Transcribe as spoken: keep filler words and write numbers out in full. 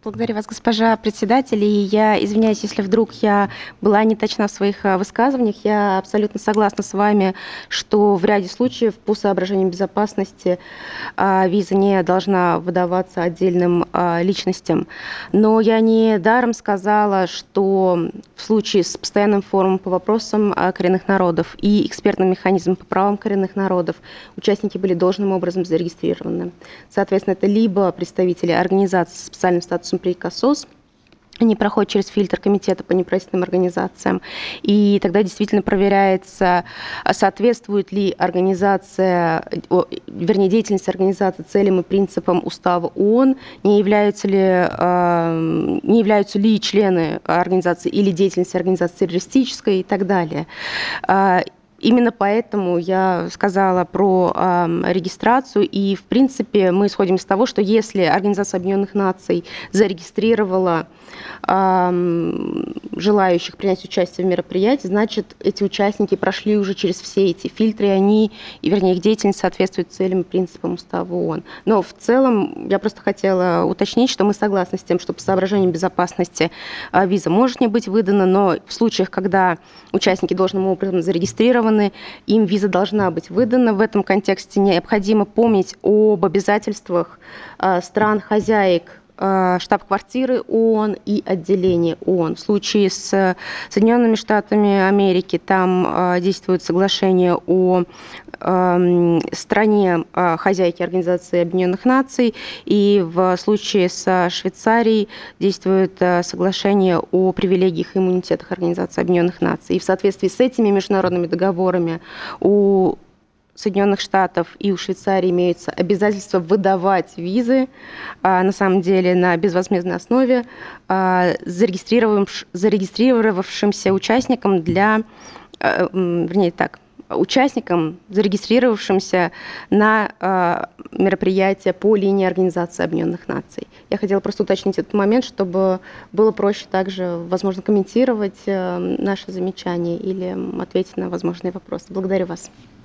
Благодарю вас, госпожа председатель. И я извиняюсь, если вдруг я была не точна в своих а, высказываниях. Я абсолютно согласна с вами, что в ряде случаев по соображениям безопасности а, виза не должна выдаваться отдельным а, личностям. Но я не даром сказала, что в случае с постоянным форумом по вопросам а, коренных народов и экспертным механизмом по правам коренных народов участники были должным образом зарегистрированы. Соответственно, это либо представители организаций с специальным статусом при КАСОС, они проходят через фильтр комитета по неправительственным организациям, и тогда действительно проверяется, а соответствует ли организация, о, вернее, деятельность организации целям и принципам устава ООН, не являются ли, э, не являются ли члены организации или деятельность организации террористической и так далее. А, Именно поэтому я сказала про э, регистрацию, и, в принципе, мы исходим из того, что если Организация Объединенных Наций зарегистрировала э, желающих принять участие в мероприятии, значит, эти участники прошли уже через все эти фильтры, и они, и, вернее, их деятельность соответствует целям и принципам Устава ООН. Но в целом я просто хотела уточнить, что мы согласны с тем, что по соображениям безопасности э, виза может не быть выдана, но в случаях, когда участники должным образом зарегистрированы, им виза должна быть выдана. В этом контексте необходимо помнить об обязательствах э, стран-хозяек э, штаб-квартиры ООН и отделения ООН. В случае с Соединенными Штатами Америки там э, действует соглашение о э, стране э, хозяйки Организации Объединенных Наций, и в случае с Швейцарией действует э, соглашение о привилегиях и иммунитетах Организации Объединенных Наций. И в соответствии с этими международными договорами у Соединенных Штатов и у Швейцарии имеются обязательства выдавать визы, а, на самом деле на безвозмездной основе а, зарегистрировавш- зарегистрировавшимся участникам для, а, м, вернее так, участникам, зарегистрировавшимся на а, мероприятие по линии Организации Объединенных Наций. Я хотела просто уточнить этот момент, чтобы было проще также, возможно, комментировать а, наши замечания или м, ответить на возможные вопросы. Благодарю вас.